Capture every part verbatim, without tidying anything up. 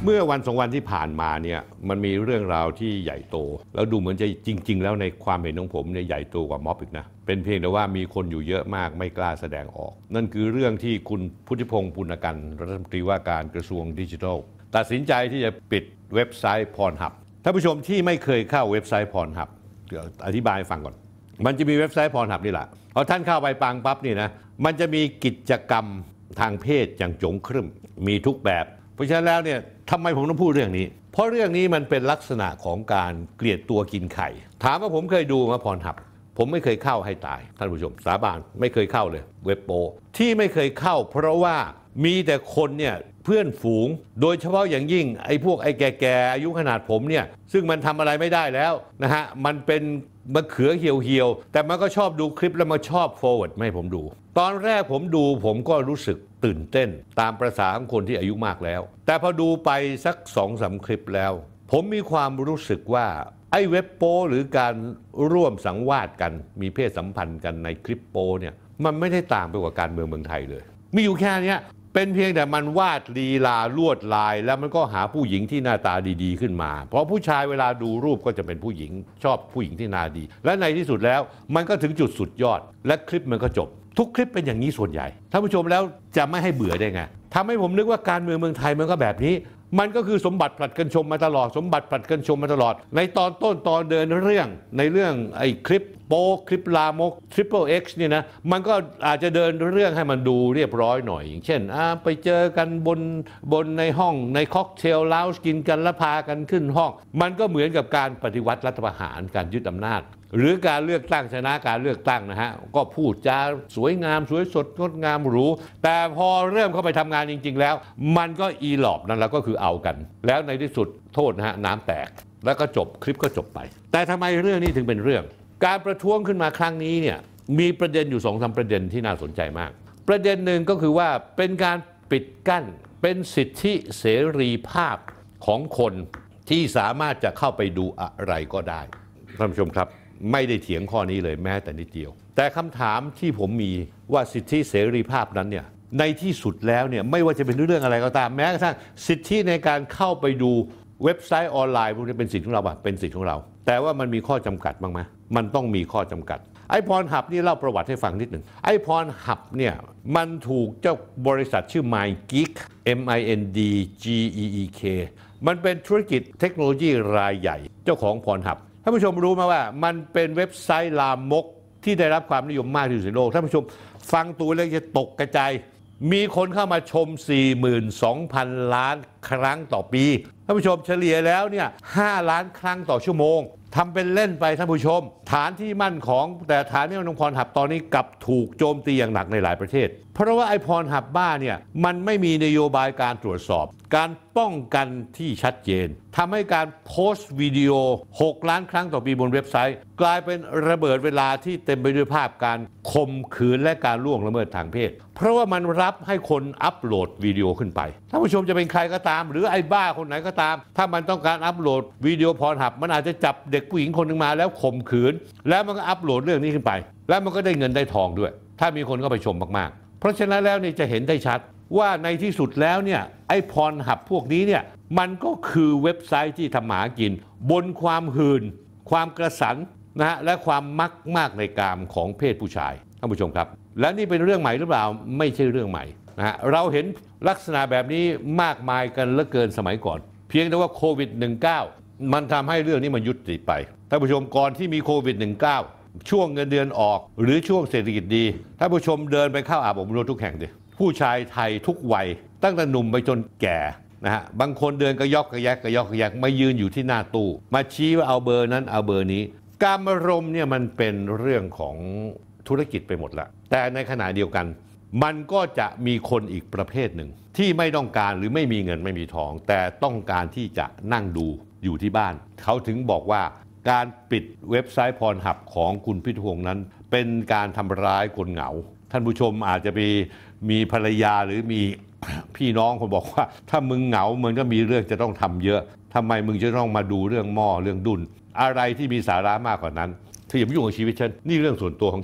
เมื่อวันสองวันที่ผ่านมาเนี่ยมันมีเรื่องราวที่ใหญ่โตแล้วดูเหมือนจะจริงๆแล้วในความเห็นของผมเนี่ยใหญ่โตกว่าม็อบอีกนะเป็นเพียงแต่ว่ามีคนอยู่เยอะมากไม่กล้าแสดงออกนั่นคือเรื่องที่คุณพุทธิพงศ์ปุณกันรัฐมนตรีว่าการกระทรวงดิจิทัลตัดสินใจที่จะปิดเว็บไซต์พรฮับท่านผู้ชมที่ไม่เคยเข้าเว็บไซต์พรฮับเดี๋ยวอธิบายให้ฟังก่อนมันจะมีเว็บไซต์พรฮับนี่แหละพอท่านเข้าไปปังปั๊บนี่นะมันจะมีกิจกรรมทางเพศอย่างจงครึ่มมีทุกแบบเพราะฉะนั้นแล้วเนี่ยทำไมผมต้องพูดเรื่องนี้เพราะเรื่องนี้มันเป็นลักษณะของการเกลียดตัวกินไข่ถามว่าผมเคยดูมาพรฮับผมไม่เคยเข้าให้ตายท่านผู้ชมสาบานไม่เคยเข้าเลยเว็บโปที่ไม่เคยเข้าเพราะว่ามีแต่คนเนี่ยเพื่อนฝูงโดยเฉพาะอย่างยิ่งไอ้พวกไอ้แก่ๆอายุขนาดผมเนี่ยซึ่งมันทำอะไรไม่ได้แล้วนะฮะมันเป็นมะเขือเหี่ยวๆแต่มันก็ชอบดูคลิปแล้วมาชอบ forward ไม่ให้ผมดูตอนแรกผมดูผมก็รู้สึกตื่นเต้นตามประสาของคนที่อายุมากแล้วแต่พอดูไปสัก สองสาม คลิปแล้วผมมีความรู้สึกว่าไอ้เว็บโป้หรือการร่วมสังวาสกันมีเพศสัมพันธ์กันในคลิปโป้เนี่ยมันไม่ได้ต่างไปกว่าการเมืองเมืองไทยเลยมีอยู่แค่นี้เป็นเพียงแต่มันวาดลีลาลวดลายแล้วมันก็หาผู้หญิงที่หน้าตาดีๆขึ้นมาเพราะผู้ชายเวลาดูรูปก็จะเป็นผู้หญิงชอบผู้หญิงที่หน้าดีและในที่สุดแล้วมันก็ถึงจุดสุดยอดและคลิปมันก็จบทุกคลิปเป็นอย่างนี้ส่วนใหญ่ท่านผู้ชมแล้วจะไม่ให้เบื่อได้ไงทำให้ผมนึกว่าการเมืองเมืองไทยมันก็แบบนี้มันก็คือสมบัติผลัดกันชมมาตลอดสมบัติผลัดกันชมมาตลอดในตอนต้นตอนเดินเรื่องในเรื่องไอ้คลิปโป๊คลิปลามก Triple X เนี่ยนะมันก็อาจจะเดินเรื่องให้มันดูเรียบร้อยหน่อยอย่างเช่นไปเจอกันบนบนในห้องในค็อกเทลลาวจ์กินกันแล้วพากันขึ้นห้องมันก็เหมือนกับการปฏิวัติรัฐประหารการยึดอำนาจหรือการเลือกตั้งชนะการเลือกตั้งนะฮะก็พูดจาสวยงามสวยสดงดงามหรูแต่พอเริ่มเข้าไปทำงานจริงๆแล้วมันก็อีหลอบนั่นแหละก็คือเอากันแล้วในที่สุดโทษนะฮะน้ำแตกแล้วก็จบคลิปก็จบไปแต่ทำไมเรื่องนี้ถึงเป็นเรื่องการประท้วงขึ้นมาครั้งนี้เนี่ยมีประเด็นอยู่สองสามประเด็นที่น่าสนใจมากประเด็นหนึ่งก็คือว่าเป็นการปิดกั้นเป็นสิทธิเสรีภาพของคนที่สามารถจะเข้าไปดูอะไรก็ได้ท่านผู้ชมครับไม่ได้เถียงข้อนี้เลยแม้แต่นิดเดียวแต่คำถามที่ผมมีว่าสิทธิเสรีภาพนั้นเนี่ยในที่สุดแล้วเนี่ยไม่ว่าจะเป็นเรื่องอะไรก็ตามแม้กระทั่งสิทธิในการเข้าไปดูเว็บไซต์ออนไลน์พวกนี้เป็นสิทธิของเราป่ะเป็นสิทธิของเราแต่ว่ามันมีข้อจำกัดบ้างไหมมันต้องมีข้อจำกัดไอ้พรฮับนี่เล่าประวัติให้ฟังนิดหนึ่งไอ้พรฮับเนี่ยมันถูกเจ้าบริษัทชื่อ MindGeek M I N D G E E K มันเป็นธุรกิจเทคโนโลยีรายใหญ่เจ้าของพรฮับท่านผู้ชมรู้ไหมว่ามันเป็นเว็บไซต์ลามกที่ได้รับความนิยมมากที่สุดในโลกท่านผู้ชมฟังตัวเลขจะตกกระจายมีคนเข้ามาชม สี่หมื่นสองพัน ล้านครั้งต่อปีท่านผู้ชมเฉลี่ยแล้วเนี่ยห้าล้านครั้งต่อชั่วโมงทำเป็นเล่นไปท่านผู้ชมฐานที่มั่นของแต่ฐานที่มันของพรฮับตอนนี้กลับถูกโจมตีอย่างหนักในหลายประเทศเพราะว่าไอพรฮับบ้าเนี่ยมันไม่มีนโยบายการตรวจสอบการป้องกันที่ชัดเจนทำให้การโพสต์วิดีโอหกล้านครั้งต่อปีบนเว็บไซต์กลายเป็นระเบิดเวลาที่เต็มไปด้วยภาพการข่มขืนและการล่วงละเมิดทางเพศเพราะว่ามันรับให้คนอัปโหลดวิดีโอขึ้นไปท่านผู้ชมจะเป็นใครก็ตามหรือไอ้บ้าคนไหนก็ตามถ้ามันต้องการอัปโหลดวิดีโอพรฮับมันอาจจะจับเด็กผู้หญิงคนหนึ่งมาแล้วข่มขืนแล้วมันก็อัปโหลดเรื่องนี้ขึ้นไปแล้วมันก็ได้เงินได้ทองด้วยถ้ามีคนเข้าไปชมมากๆเพราะฉะนั้นแล้วนี่จะเห็นได้ชัดว่าในที่สุดแล้วเนี่ยไอ้พรฮับพวกนี้เนี่ยมันก็คือเว็บไซต์ที่ทำหากินบนความหื่นความกระสันนะฮะและความมักมากในกามของเพศผู้ชายท่านผู้ชมครับและนี่เป็นเรื่องใหม่หรือเปล่าไม่ใช่เรื่องใหม่นะฮะเราเห็นลักษณะแบบนี้มากมายกันเหลือเกินสมัยก่อนเพียงแต่ว่าโควิด สิบเก้า มันทำให้เรื่องนี้มันยุติไปท่านผู้ชมก่อนที่มีโควิด สิบเก้า ช่วงเงินเดือนออกหรือช่วงเศรษฐกิจดีท่านผู้ชมเดินไปเข้าอาบอบนวดทุกแห่งดิผู้ชายไทยทุกวัยตั้งแต่หนุ่มไปจนแก่นะฮะบางคนเดินกระยอกกระแยกกระยอกกระแยกมายืนอยู่ที่หน้าตู้มาชี้ว่าเอาเบอร์นั้นเอาเบอร์นี้การอารมณ์เนี่ยมันเป็นเรื่องของธุรกิจไปหมดละแต่ในขณะเดียวกันมันก็จะมีคนอีกประเภทหนึ่งที่ไม่ต้องการหรือไม่มีเงินไม่มีทองแต่ต้องการที่จะนั่งดูอยู่ที่บ้านเขาถึงบอกว่าการปิดเว็บไซต์พรฮับของคุณพิทพงษ์นั้นเป็นการทำร้ายคนเหงาท่านผู้ชมอาจจะมีมีภรรยาหรือมีพี่น้องคนบอกว่าถ้ามึงเหงามันก็มีเรื่องจะต้องทำเยอะทำไมมึงจะต้องมาดูเรื่องหม้อเรื่องดุนอะไรที่มีสาระมากกว่านั้นเธออย่ามายุ่งกับชีวิตฉันนี่เรื่องส่วนตัวของฉัน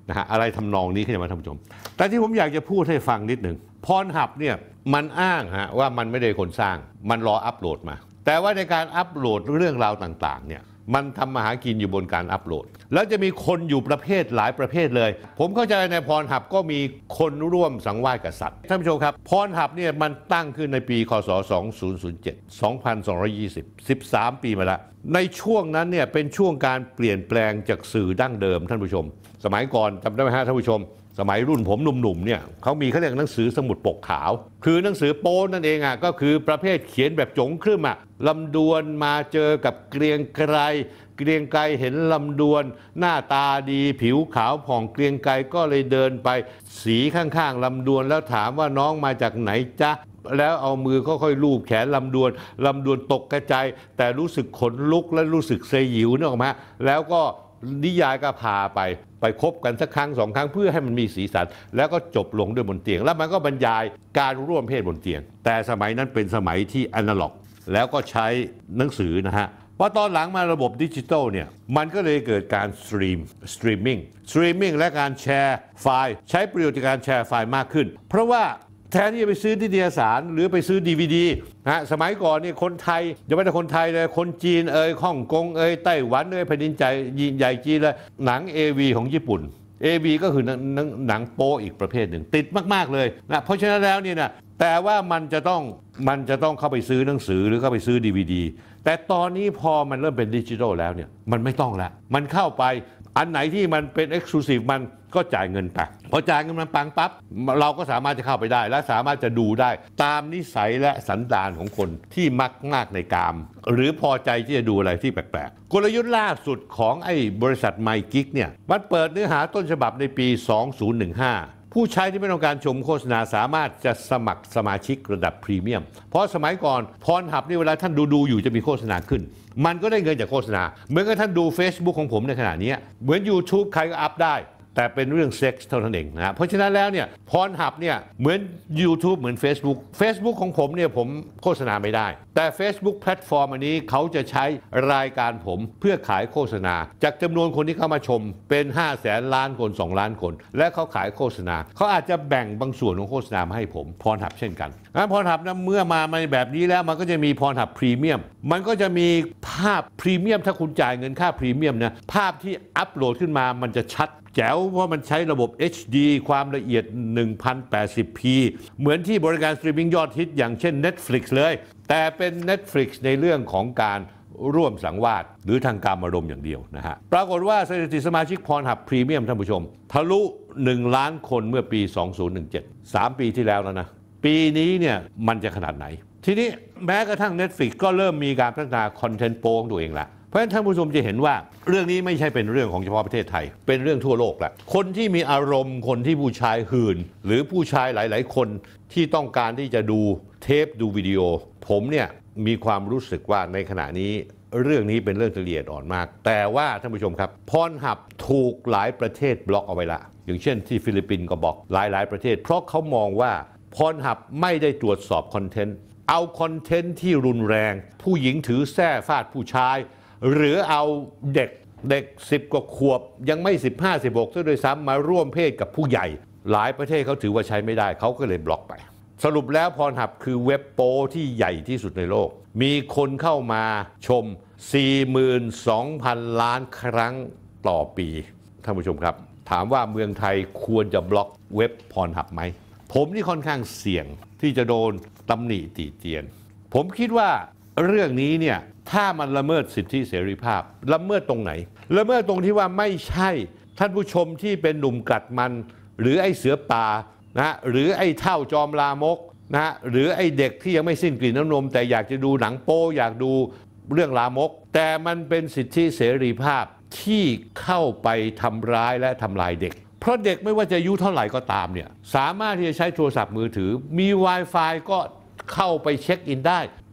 นะฮะอะไรทำนองนี้ขึ้นมาท่านผู้ชมแต่ที่ผมอยากจะพูดให้ฟังนิดหนึ่งพรหับเนี่ยมันอ้างฮะว่ามันไม่ได้คนสร้างมันรออัปโหลดมาแต่ว่าในการอัปโหลดเรื่องราวต่างๆเนี่ยมันทำมาหากินอยู่บนการอัปโหลดแล้วจะมีคนอยู่ประเภทหลายประเภทเลยผมเข้าใจในพรหับก็มีคนร่วมสังวาสกับสัตว์ท่านผู้ชมครับพรหับเนี่ยมันตั้งขึ้นในปีคศสองพันเจ็ด สองพันสองร้อยยี่สิบ สิบสามปีมาแล้วในช่วงนั้นเนี่ยเป็นช่วงการเปลี่ยนแปลงจากสื่อดั้งเดิมท่านผู้ชมสมัยก่อนจำได้ไหมฮะท่านผู้ชมสมัยรุ่นผมหนุ่มๆเนี่ยเขามีเขาเรียกหนังสือสมุดปกขาวคือหนังสือโป้นั่นเองอ่ะก็คือประเภทเขียนแบบจงครึ่มอ่ะลำดวนมาเจอกับเกรียงไกรเกรียงไกรเห็นลำดวนหน้าตาดีผิวขาวผ่องเกรียงไกรก็เลยเดินไปสีข้างๆลำดวนแล้วถามว่าน้องมาจากไหนจ๊ะแล้วเอามือค่อยๆลูบแขนลำดวนลำดวนตกกระจายแต่รู้สึกขนลุกและรู้สึกเสยิวนึกออกไหมแล้วก็นิยายก็พาไปไปคบกันสักครั้งสองครั้งเพื่อให้มันมีสีสันแล้วก็จบลงด้วยบนเตียงแล้วมันก็บรรยายการร่วมเพศบนเตียงแต่สมัยนั้นเป็นสมัยที่อนาล็อกแล้วก็ใช้หนังสือนะฮะพอตอนหลังมาระบบดิจิทัลเนี่ยมันก็เลยเกิดการสตรีมสตรีมมิ่งสตรีมมิ่งและการแชร์ไฟล์ใช้ประโยชน์ในการแชร์ไฟล์มากขึ้นเพราะว่าแทนที่จะไปซื้อนิตยสารหรือไปซื้อ ดี วี ดี นะฮะสมัยก่อนนี่คนไทยอย่าไม่แต่คนไทยเลยคนจีนเอ่ยฮ่องกงเอ่ยไต้หวันเอ่ยแผ่นดินใจใหญ่จีนเลยหนัง เอ วี ของญี่ปุ่น เอ วี ก็คือหนังหนังโป๊อีกประเภทหนึ่งติดมากๆเลยนะเพราะฉะนั้นแล้วเนี่ยนะแต่ว่ามันจะต้องมันจะต้องเข้าไปซื้อหนังสือหรือเข้าไปซื้อ ดี วี ดี แต่ตอนนี้พอมันเริ่มเป็นดิจิทัลแล้วเนี่ยมันไม่ต้องแล้วมันเข้าไปอันไหนที่มันเป็น Exclusive มันก็จ่ายเงินไปพอจ่ายเงินมันปังปั๊บเราก็สามารถจะเข้าไปได้และสามารถจะดูได้ตามนิสัยและสันดานของคนที่มักมากในกามหรือพอใจที่จะดูอะไรที่แปลกๆกลยุทธ์ล่าสุดของไอ้บริษัท MyGick เนี่ยมันเปิดเนื้อหาต้นฉบับในปี สองพันสิบห้าผู้ใช้ที่ไม่ต้องการชมโฆษณาสามารถจะสมัครสมาชิกระดับพรีเมียมเพราะสมัยก่อนพรหับนี่เวลาท่านดูดูอยู่จะมีโฆษณาขึ้นมันก็ได้เงินจากโฆษณาเหมือนกับท่านดู Facebook ของผมในขณะนี้เหมือน YouTube ใครก็อัพได้แต่เป็นเรื่องเซ็กส์เท่านั้นเองนะเพราะฉะนั้นแล้วเนี่ยพรหับเนี่ยเหมือน YouTube เหมือน Facebook Facebook ของผมเนี่ยผมโฆษณาไม่ได้แต่ Facebook แพลตฟอร์มอันนี้เขาจะใช้รายการผมเพื่อขายโฆษณาจากจำนวนคนที่เข้ามาชมเป็นห้าแสนล้านคนสองล้านคนและเขาขายโฆษณาเขาอาจจะแบ่งบางส่วนของโฆษณามาให้ผมพรหับเช่นกันงั้นพรหับนะเมื่อมาในแบบนี้แล้วมันก็จะมีพรหับพรีเมียมมันก็จะมีภาพพรีเมียมถ้าคุณจ่ายเงินค่าพรีเมียมนะภาพที่อัปโหลดขึ้นมามันจะชัดแจ๋วเพราะมันใช้ระบบ เอช ดี ความละเอียด หนึ่งพันแปดสิบพี เหมือนที่บริการสตรีมมิ่งยอดฮิตอย่างเช่น Netflix เลยแต่เป็น Netflix ในเรื่องของการร่วมสังวาสหรือทางการอารมณ์อย่างเดียวนะฮะปรากฏว่าสถิติสมาชิกพรหับพรีเมียมท่านผู้ชมทะลุหนึ่งล้านคนเมื่อปีสองพันสิบเจ็ด สามปีที่แล้วแล้วนะปีนี้เนี่ยมันจะขนาดไหนทีนี้แม้กระทั่ง Netflix ก็เริ่มมีการพัฒนาคอนเทนต์โปของตัวเองละเพราะฉะนั้นท่านผู้ชมจะเห็นว่าเรื่องนี้ไม่ใช่เป็นเรื่องของเฉพาะประเทศไทยเป็นเรื่องทั่วโลกแหละคนที่มีอารมณ์คนที่ผู้ชายหื่นหรือผู้ชายหลายๆคนที่ต้องการที่จะดูเทปดูวิดีโอผมเนี่ยมีความรู้สึกว่าในขณะนี้เรื่องนี้เป็นเรื่องละเอียดอ่อนมากแต่ว่าท่านผู้ชมครับพรหับถูกหลายประเทศบล็อกเอาไว้ละอย่างเช่นที่ฟิลิปปินส์ก็บล็อกหลายๆประเทศเพราะเขามองว่าพรหับไม่ได้ตรวจสอบคอนเทนต์เอาคอนเทนต์ที่รุนแรงผู้หญิงถือแส้ฟาดผู้ชายหรือเอาเด็กเด็กสิบกว่าขวบยังไม่สิบห้า สิบหกซะด้วยซ้ำมาร่วมเพศกับผู้ใหญ่หลายประเทศเขาถือว่าใช้ไม่ได้เขาก็เลยบล็อกไปสรุปแล้วพรหับคือเว็บโป้ที่ใหญ่ที่สุดในโลกมีคนเข้ามาชม สี่หมื่นสองพัน ล้านครั้งต่อปีท่านผู้ชมครับถามว่าเมืองไทยควรจะบล็อกเว็บพรหับไหมผมนี่ค่อนข้างเสี่ยงที่จะโดนตำหนิติเตียนผมคิดว่าเรื่องนี้เนี่ยถ้ามันละเมิดสิทธิเสรีภาพละเมิดตรงไหนละเมิดตรงที่ว่าไม่ใช่ท่านผู้ชมที่เป็นหนุ่มกัดมันหรือไอ้เสือป่านะหรือไอ้เท่าจอมลามกนะหรือไอ้เด็กที่ยังไม่สิ้นกลิ่นน้ำนมแต่อยากจะดูหนังโป๊อยากดูเรื่องลามกแต่มันเป็นสิทธิเสรีภาพที่เข้าไปทำร้ายและทำลายเด็กเพราะเด็กไม่ว่าจะอายุเท่าไหร่ก็ตามเนี่ยสามารถที่จะใช้โทรศัพท์มือถือมี Wi-Fi ก็เข้าไปเช็คอินได้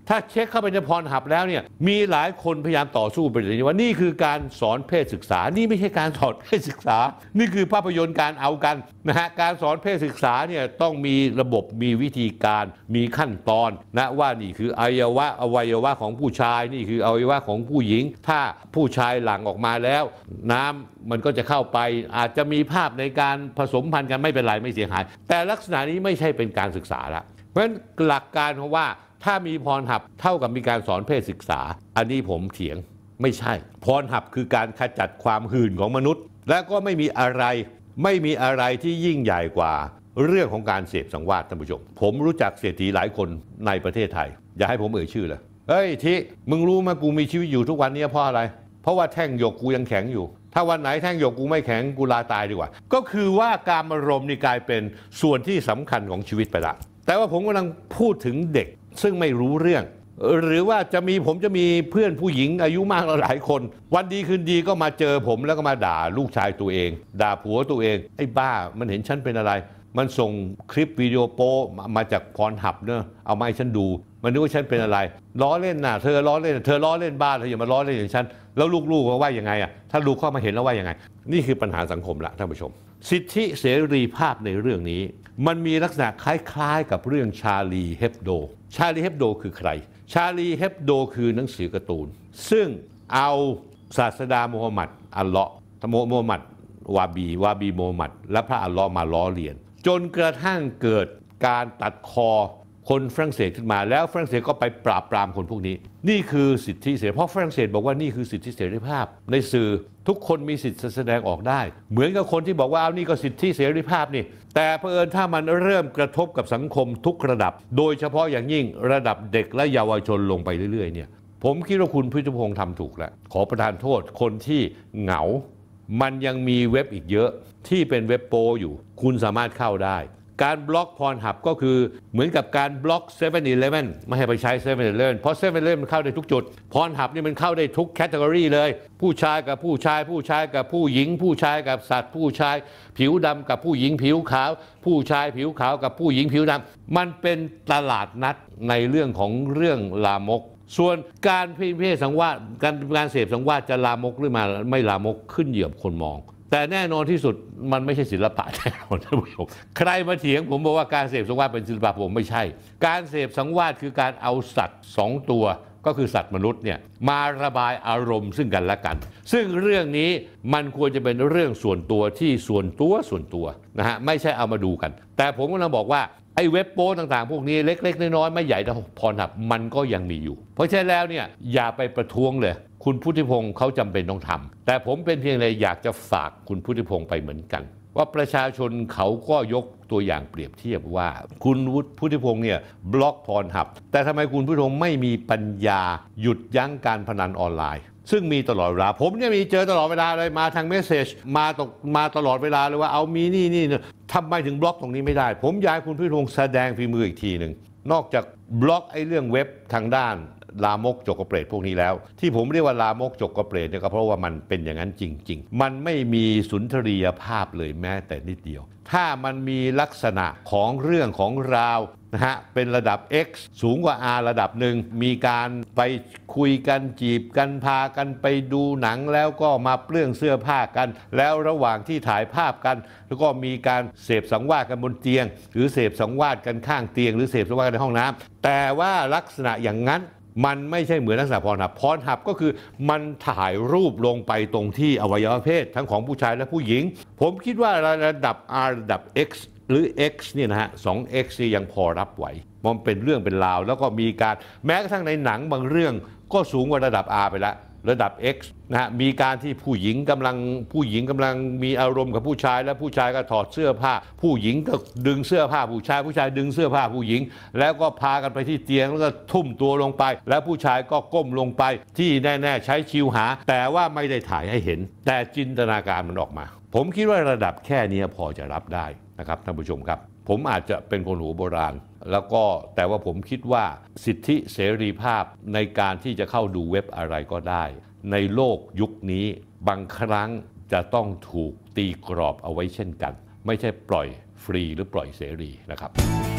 ถ้าเช็คเข้าไปในพรหับแล้วเนี่ยมีหลายคนพยายามต่อสู้ไปเลยว่านี่คือการสอนเพศศึกษานี่ไม่ใช่การสอนเพศศึกษานี่คือภาพยนตร์การเอากันนะฮะการสอนเพศศึกษาเนี่ยต้องมีระบบมีวิธีการมีขั้นตอนนะว่านี่คืออวัยวะอวัยวะของผู้ชายนี่คืออวัยวะของผู้หญิงถ้าผู้ชายหลั่งออกมาแล้วน้ำมันก็จะเข้าไปอาจจะมีภาพในการผสมพันธุ์กันไม่เป็นไรไม่เสียหายแต่ลักษณะนี้ไม่ใช่เป็นการศึกษาละเพราะฉะนั้นหลักการของว่าถ้ามีพรหับเท่ากับมีการสอนเพศศึกษาอันนี้ผมเถียงไม่ใช่พรหับคือการขจัดความหื่นของมนุษย์และก็ไม่มีอะไรไม่มีอะไรที่ยิ่งใหญ่กว่าเรื่องของการเสพสังวาสท่านผู้ชมผมรู้จักเศรษฐีหลายคนในประเทศไทยอย่าให้ผมเอ่ยชื่อเลยเฮ้ยทิมึงรู้ไหมกูมีชีวิตอยู่ทุกวันนี้เพราะอะไรเพราะว่าแท่งหยกกูยังแข็งอยู่ถ้าวันไหนแท่งหยกกูไม่แข็งกูลาตายดีกว่าก็คือว่าการอารมณ์นี่กลายเป็นส่วนที่สำคัญของชีวิตไปละแต่ว่าผมกำลังพูดถึงเด็กซึ่งไม่รู้เรื่องหรือว่าจะมีผมจะมีเพื่อนผู้หญิงอายุมากหลายคนวันดีคืนดีก็มาเจอผมแล้วก็มาด่าลูกชายตัวเองด่าผัวตัวเองไอ้บ้ามันเห็นฉันเป็นอะไรมันส่งคลิปวิดีโอโป๊มาจากพรหับเนอะเอามาให้ฉันดูมันนึกว่าฉันเป็นอะไรล้อเล่นน่ะเธอล้อเล่นเธอล้อเล่นบ้าเธออย่ามาล้อเล่นอย่างฉันแล้วลูกๆว่ายังไงอ่ะถ้าลูกเข้ามาเห็นแล้วว่ายังไงนี่คือปัญหาสังคมละท่านผู้ชมสิทธิเสรีภาพในเรื่องนี้มันมีลักษณะคล้ายๆกับเรื่องชาลีเฮบโดชาลีเฮบโดคือใครชาลีเฮบโดคือหนังสือการ์ตูนซึ่งเอาศาสดามูฮัมหมัดอัลเลาะห์มูฮัมหมัดวาบีวาบีมูฮัมหมัดและพระอัลเลาะห์มาล้อเลียนจนกระทั่งเกิดการตัดคอคนฝรั่งเศสขึ้นมาแล้วฝรั่งเศสก็ไปปราบปรามคนพวกนี้นี่คือสิทธิเสรีเพราะฝรั่งเศสบอกว่านี่คือสิทธิเสรีภาพในสื่อทุกคนมีสิทธิแสดงออกได้เหมือนกับคนที่บอกว่าเอานี่ก็สิทธิเสรีภาพนี่แต่เผอิญถ้ามันเริ่มกระทบกับสังคมทุกระดับโดยเฉพาะอย่างยิ่งระดับเด็กและเยาวชนลงไปเรื่อยๆเนี่ยผมคิดว่าคุณพุทธพงษ์ทำถูกแล้วขอประทานโทษคนที่เหงามันยังมีเว็บอีกเยอะที่เป็นเว็บโปอยู่คุณสามารถเข้าได้การบล็อกพรหับก็คือเหมือนกับการบล็อกเซเว่นอีเลฟเว่นไม่ให้ไปใช้เซเว่นอีเลฟเว่นเพราะเซเว่นอีเลฟเว่นมันเข้าได้ทุกจุดพรหับนี่มันเข้าได้ทุกแคตตากรีเลยผู้ชายกับผู้ชายผู้ชายกับผู้หญิงผู้ชายกับสัตว์ผู้ชายผิวดำกับผู้หญิงผิวขาวผู้ชายผิวขาวกับผู้หญิงผิวดำมันเป็นตลาดนัดในเรื่องของเรื่องลามกส่วนการเพศสังวาสการการเสพสังวาสจะลามกหรือมาไม่ลามกขึ้นเหยียบคนมองแต่แน่นอนที่สุดมันไม่ใช่ศิลปะแน่นอนท่านผู้ชมใครมาเถียงผมบอกว่าการเสพสังวาสเป็นศิลปะผมไม่ใช่การเสพสังวาสคือการเอาสัตว์สองตัวก็คือสัตว์มนุษย์เนี่ยมาระบายอารมณ์ซึ่งกันและกันซึ่งเรื่องนี้มันควรจะเป็นเรื่องส่วนตัวที่ส่วนตัวส่วนตัวนะฮะไม่ใช่เอามาดูกันแต่ผมกำลังบอกว่าไอ้เว็บโป้ต่างๆพวกนี้เล็กๆน้อยๆไม่ใหญ่แต่พรหับมันก็ยังมีอยู่เพราะฉะนั้นแล้วเนี่ยอย่าไปประท้วงเลยคุณพุทธิพงศ์เขาจำเป็นต้องทำแต่ผมเป็นเพียงเลยอยากจะฝากคุณพุทธิพงศ์ไปเหมือนกันว่าประชาชนเขาก็ยกตัวอย่างเปรียบเทียบว่าคุณพุทธิพงศ์เนี่ยบล็อกพรหับแต่ทำไมคุณพุทธิพงศ์ไม่มีปัญญาหยุดยั้งการพนันออนไลน์ซึ่งมีตลอดเวลาผมเนี่ยมีเจอตลอดเวลาเลยมาทางเมสเซจมาตกมาตลอดเวลาเลยว่าเอามีนี่นี่ทำไมถึงบล็อกตรงนี้ไม่ได้ผมอยากให้คุณพุทธิพงศ์แสดงฝีมืออีกทีหนึ่งนอกจากบล็อกไอ้เรื่องเว็บทางด้านลามกจกกระเปรตพวกนี้แล้วที่ผมเรียกว่าลามกจกกระเปรตเนี่ยก็เพราะว่ามันเป็นอย่างนั้นจริงๆมันไม่มีสุนทรียภาพเลยแม้แต่นิดเดียวถ้ามันมีลักษณะของเรื่องของราวนะฮะเป็นระดับ X สูงกว่า R ระดับหนึ่งมีการไปคุยกันจีบกันพากันไปดูหนังแล้วก็มาเปลื้องเสื้อผ้ากันแล้วระหว่างที่ถ่ายภาพกันแล้วก็มีการเสพสังวาสกันบนเตียงหรือเสพสังวาสกันข้างเตียงหรือเสพสังวาสกันในห้องน้ำแต่ว่าลักษณะอย่างนั้นมันไม่ใช่เหมือนลักษณะพรหับพรหับก็คือมันถ่ายรูปลงไปตรงที่อวัยวะเพศทั้งของผู้ชายและผู้หญิงผมคิดว่าระดับ R ระดับ X หรือ X เนี่ยนะฮะ สอง เอ็กซ์ ยังพอรับไหวมันเป็นเรื่องเป็นราวแล้วก็มีการแม้กระทั่งในหนังบางเรื่องก็สูงกว่าระดับ R ไปแล้วระดับ X นะฮะมีการที่ผู้หญิงกำลังผู้หญิงกำลังมีอารมณ์กับผู้ชายและผู้ชายก็ถอดเสื้อผ้าผู้หญิงก็ดึงเสื้อผ้าผู้ชายผู้ชายดึงเสื้อผ้าผู้หญิงแล้วก็พากันไปที่เตียงแล้วก็ทุ่มตัวลงไปแล้วผู้ชายก็ก้มลงไปที่แน่ๆใช้ชิวหาแต่ว่าไม่ได้ถ่ายให้เห็นแต่จินตนาการมันออกมาผมคิดว่าระดับแค่นี้พอจะรับได้นะครับท่านผู้ชมครับผมอาจจะเป็นคนหัวโบราณแล้วก็แต่ว่าผมคิดว่าสิทธิเสรีภาพในการที่จะเข้าดูเว็บอะไรก็ได้ในโลกยุคนี้บางครั้งจะต้องถูกตีกรอบเอาไว้เช่นกันไม่ใช่ปล่อยฟรีหรือปล่อยเสรีนะครับ